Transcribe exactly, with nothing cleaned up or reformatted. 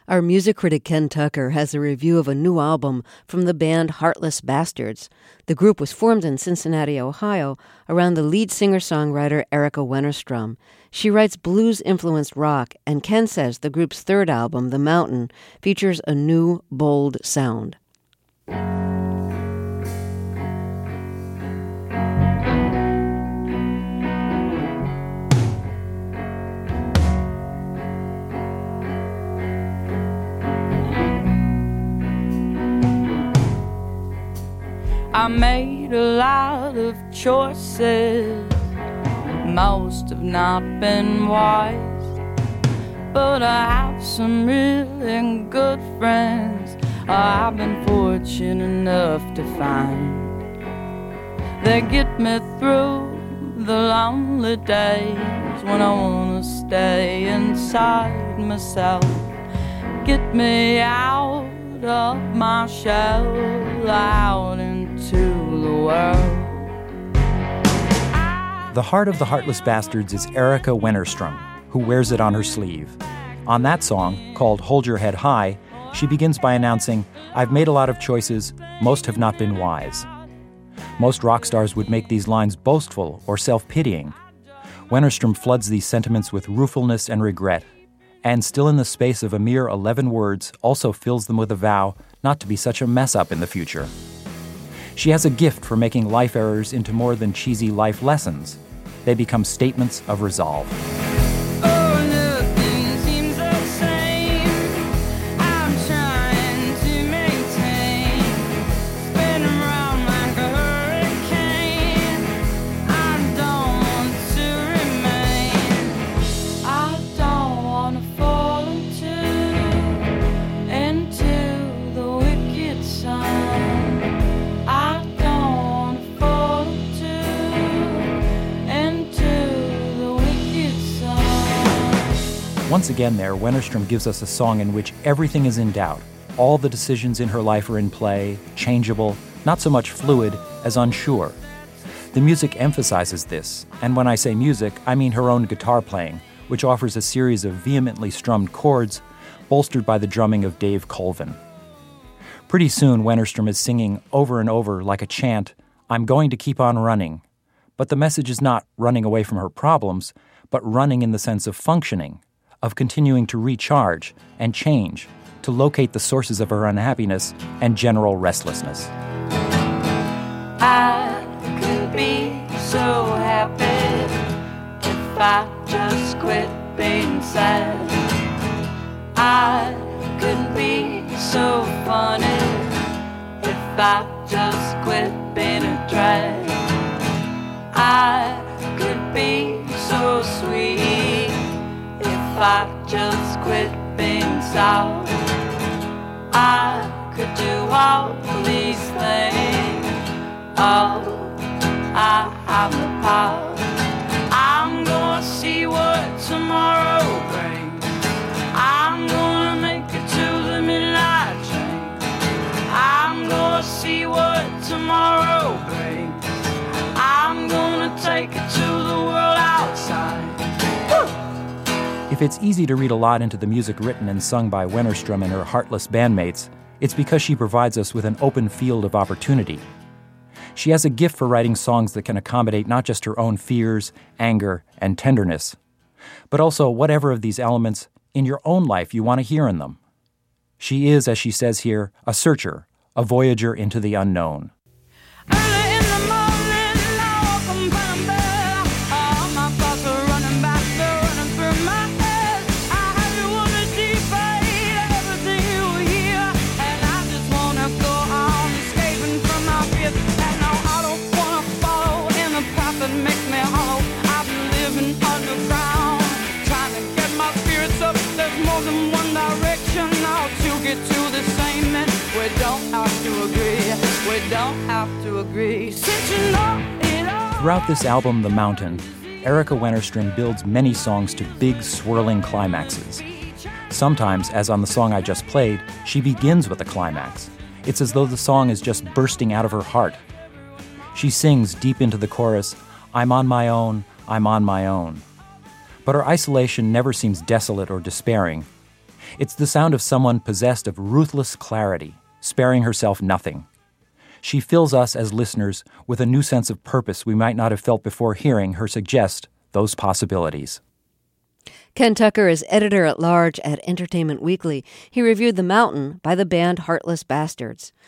Our music critic Ken Tucker has a review of a new album from the band Heartless Bastards. The group was formed in Cincinnati, Ohio, around the lead singer-songwriter Erica Wennerstrom. She writes blues-influenced rock, and Ken says the group's third album, The Mountain, features a new, bold sound. I made a lot of choices, most have not been wise, but I have some really good friends I've been fortunate enough to find. They get me through the lonely days when I wanna stay inside myself, get me out of my shell, out into the world. The heart of the Heartless Bastards is Erica Wennerstrom, who wears it on her sleeve. On that song, called Hold Your Head High, she begins by announcing, "I've made a lot of choices, most have not been wise." Most rock stars would make these lines boastful or self-pitying. Wennerstrom floods these sentiments with ruefulness and regret, and still in the space of a mere eleven words, also fills them with a vow not to be such a mess-up in the future. She has a gift for making life errors into more than cheesy life lessons. They become statements of resolve. Once again there, Wennerstrom gives us a song in which everything is in doubt. All the decisions in her life are in play, changeable, not so much fluid as unsure. The music emphasizes this, and when I say music, I mean her own guitar playing, which offers a series of vehemently strummed chords, bolstered by the drumming of Dave Colvin. Pretty soon, Wennerstrom is singing over and over like a chant, "I'm going to keep on running." But the message is not running away from her problems, but running in the sense of functioning, of continuing to recharge and change, to locate the sources of her unhappiness and general restlessness. I could be so happy if I just quit being sad. I could be so funny if I just quit being a drag. I could be so sweet if I just quit being sour. I could do all these things. Oh, I have the power. I'm gonna see what tomorrow brings. I'm gonna make it to the midnight train. I'm gonna see what tomorrow brings. I'm gonna take it to the world outside. If it's easy to read a lot into the music written and sung by Wennerstrom and her Heartless bandmates, it's because she provides us with an open field of opportunity. She has a gift for writing songs that can accommodate not just her own fears, anger, and tenderness, but also whatever of these elements in your own life you want to hear in them. She is, as she says here, a searcher, a voyager into the unknown. Throughout this album, The Mountain, Erica Wennerstrom builds many songs to big, swirling climaxes. Sometimes, as on the song I just played, she begins with a climax. It's as though the song is just bursting out of her heart. She sings deep into the chorus, "I'm on my own, I'm on my own." But her isolation never seems desolate or despairing. It's the sound of someone possessed of ruthless clarity, sparing herself nothing. She fills us as listeners with a new sense of purpose we might not have felt before hearing her suggest those possibilities. Ken Tucker is editor-at-large at Entertainment Weekly. He reviewed The Mountain by the band Heartless Bastards.